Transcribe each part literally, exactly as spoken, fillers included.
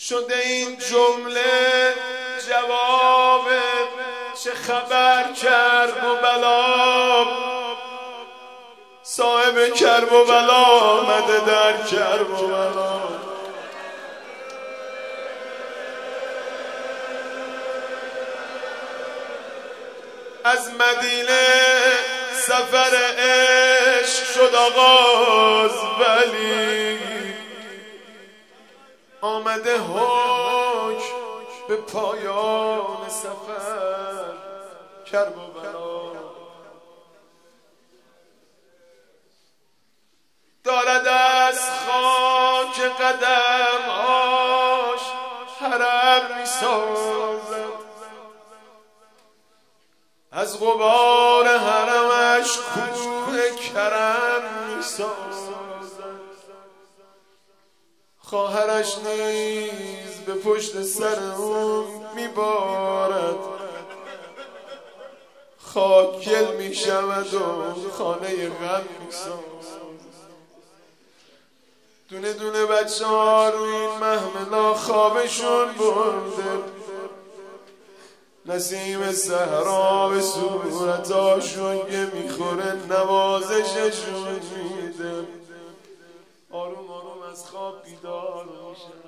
شده این جمله جواب چه خبر کرب و بلا، صاحب کرب و بلا آمده در کرب و بلا. از مدینه سفر عشق شد آغاز، ولی آمده حکم به پایان سفر کرب و بلا. دارد از خاک قدم‌هاش حرم می‌سازد، از غبار حرمش کوه کرم می‌سازد. خواهرش نیز به پشت سر اون میبارد، خاک گل میشود و خانه غم میسازد. دونه دونه بچه ها روی این محملا خوابشون برده، نسیم صحرا به صورتاشون که میخوره نوازششون میده. آروم آروم از خواب بیدار میشه.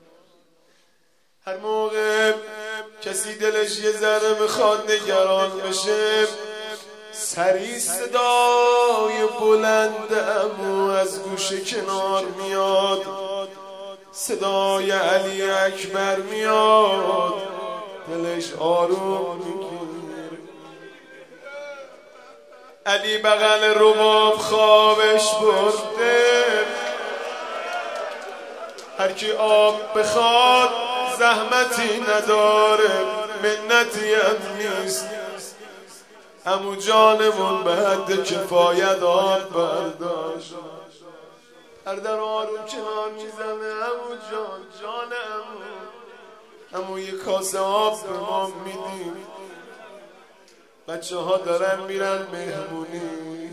هر موقع کسی دلش یه ذره میخواد نگران بشه، سری صدای بلند عمو از گوشه کنار میاد، صدای علی اکبر میاد، دلش آروم میگیره. علی بغل رباب خوابش برده، هر کی آب بخواد زحمتی نداره، منتی هم نیست. عمو جانمون به حد کفایت آب برداشت. هر در آروم کنار میزنه عمو جان، جان عمو، عمو یه کاسه آب به ما میدیم، بچه ها دارن میرن مهمونی.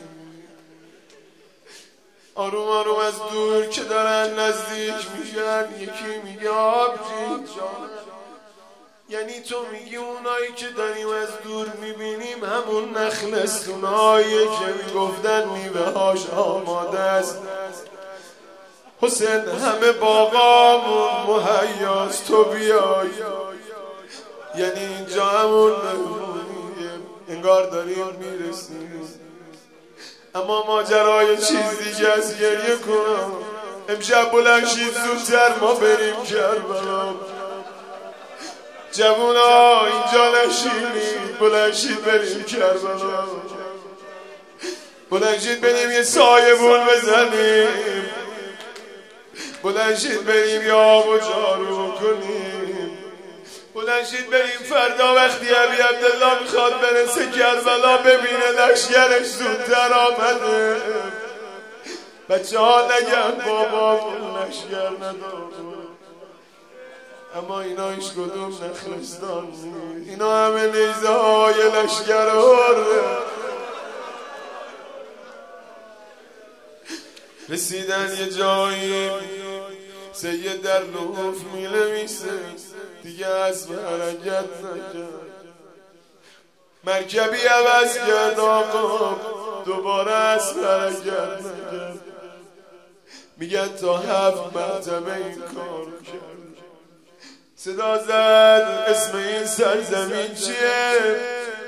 آروم آروم از دور که دارن نزدیک میشن، یکی میگه آبجی جان، یعنی تو میگی اونایی که داریم از دور میبینیم همون نخلستونایی که میگفتن میوه هاش آماده است. حسین همه باغامون مهیاست، تو بیای، یعنی اینجا همون مهمونیه، انگار داریم میرسیم. اما ماجرای چیز دیگه از گریه کنم. امشب بلند شید زودتر ما بریم کربلا. جوونا اینجا نشینید، بلند شید بریم کربلا. بلند شید بریم یه سایبون بزنیم، بلند شید بریم یا آب و جارو کنیم، بلند شید بریم فردا وقتی ابی عبدالله میخواد برسه کربلا ببینه لشگرش زودتر آمده. بچه ها نگن بابامون لشگر نداره، اما اینا هیچ کدوم نخلستان نیست، اینا همه نیزه های لشگر هره. رسیدن یه جایی سید در لحوف می نویسه دیگه از حرکت نکرد، مرکبی عوض کرد آقا دوباره از حرکت نکرد. میگن تا هفت مرتبه این کار کرد. صدا زد اسم این سرزمین چیه؟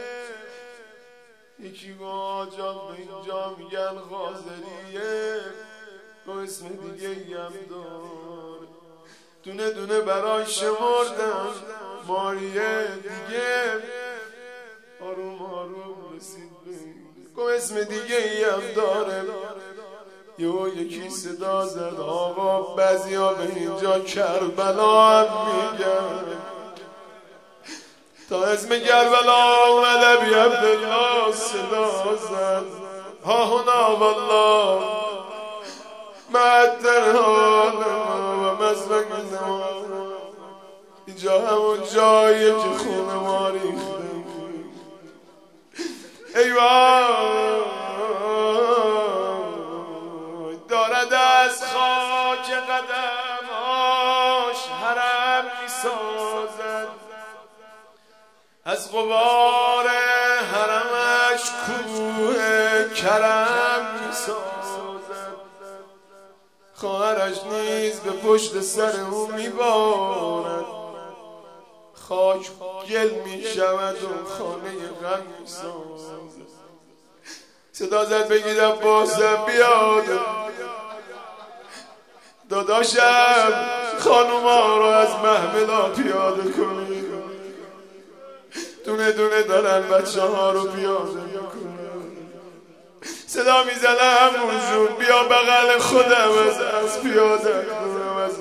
یکی گفت جان به اینجا میگن غازریه، و اسم دیگه هم دار. دونه دونه برای شمردم ماریه دیگه، آروم آروم رسید به گفت اسم دیگه هم داره. یهو یکی صدا زد آقا بعضیا به اینجا کربلا هم میگن. تا اسم کربلا اومد ابی عبدالله صدا زد ها هنا والله معدر حال و مزرق زمان. اینجا همون جاییه که خون ما ریخته. ایوان دارد از خاک قدمهاش حرم میسازد، از غبار حرمش کوه کرم میسازد. خواهرش نیز به پشت سر او میبارد، خاک گل میشود و خانه غم میسازد. صدا زد بگید عباسم بیاد، داداشم خانوما رو از محملا پیاده کنید، دونه دونه دارن بچه ها رو پیاده کنید. صدا میزنه همونجور بیا بغل خودم از از پیاده کنم. از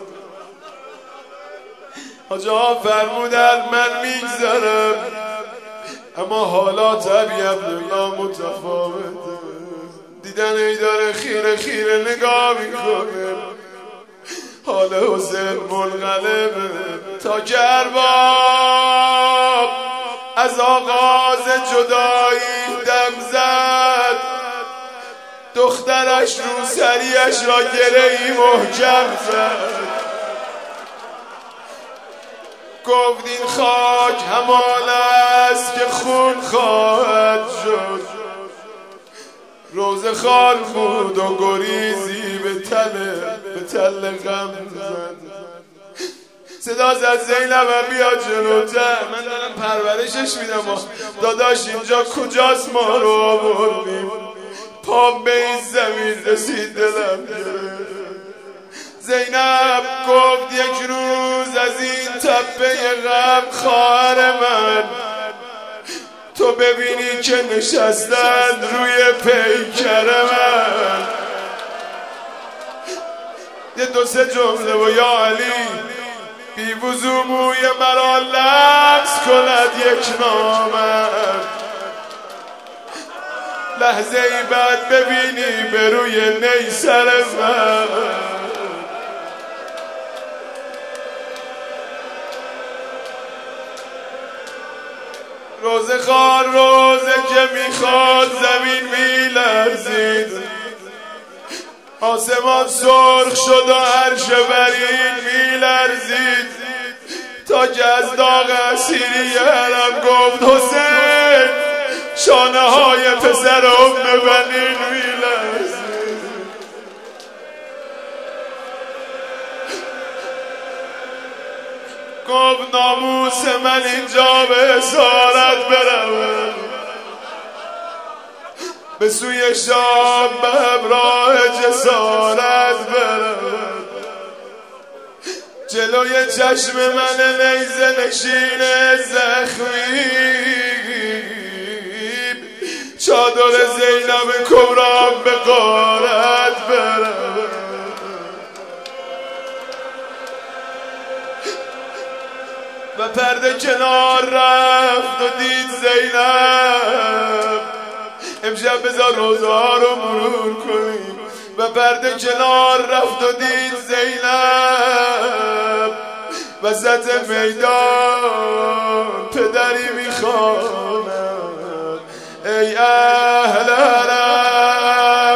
حاجه ها فرمودن من میگذرم، اما حالا طبیعت الله متفاوته. دیدن ای داره خیره خیره نگاه میکنه، حال حسین منقلبه. تا که ارباب از آغاز جدایی دم زد، دخترش رو سریش را گرهی محکم زد. گفت این خاک همان است که خون خواهد شد، روز خال بود و گریزی به تله به تله غم زد. صدا زد زینب بیا جلوتر، من دارم پرورشش میدم. داداش اینجا کجاست ما رو آوردیم؟ پام به این زمین رسید دلم گرفت. زینب گفت یک روز از این تپه غم خواهر من تو ببینی که نشستن روی پیکر من، یه دو سه جمله و یا علی بی وضو موی مرا لمس کند یک نامد، لحظه ای بعد ببینی به روی نیسر من. روزه خوار روزه که میخواد زمین میلرزید، آسمان سرخ شد و عرش برین میلرزید، تا که از داغ اسیری حرم گفت حسین شانه های پسر ام بنین میلرزید. گفت ناموس من اینجا به اسارت برود، به سوی شام به همراه جسارت برود، جلوی چشم من نیزه نشین زخمی چادر زینب کبرام به غارت برود. و پرده کنار رفت و دید زینب، امشب بذار روزه ها رو مرور کنیم. و پرده کنار رفت و دید زینب وسط میدان پدری میخواند ای اهل حرم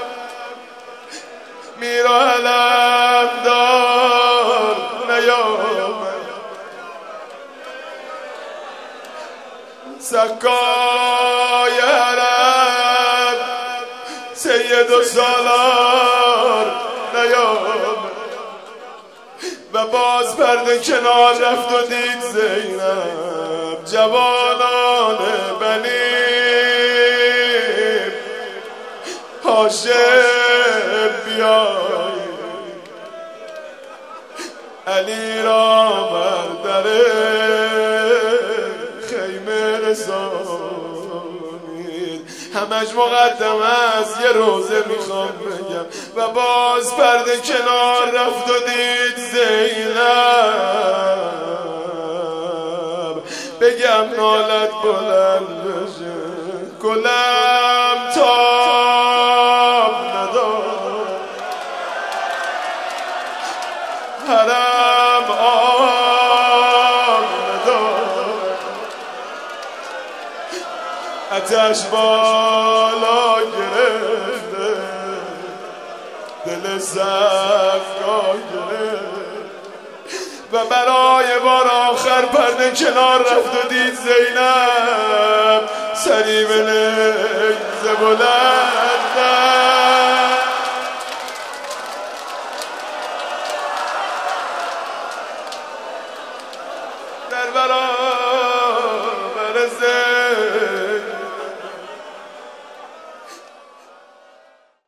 میرا علم دار نیامد، سکای حرم سید و سالار نیامد. و باز پرده کنار رفت و دید زینب جوانان بنی هاشم بیای، علی را بر در خیمه رسانید. همش مقدم است یه روزه میخوام بگم. و باز پرده کنار رفت و دید زینب، بگم نالت بلند بشه گلم تاب ندار، حرم آب ندار، آتش بالا گرفته دل سفگاه گرفت. و برای بار آخر پرده کنار رفت و دید زینب سری به نیزه بلندم. در برای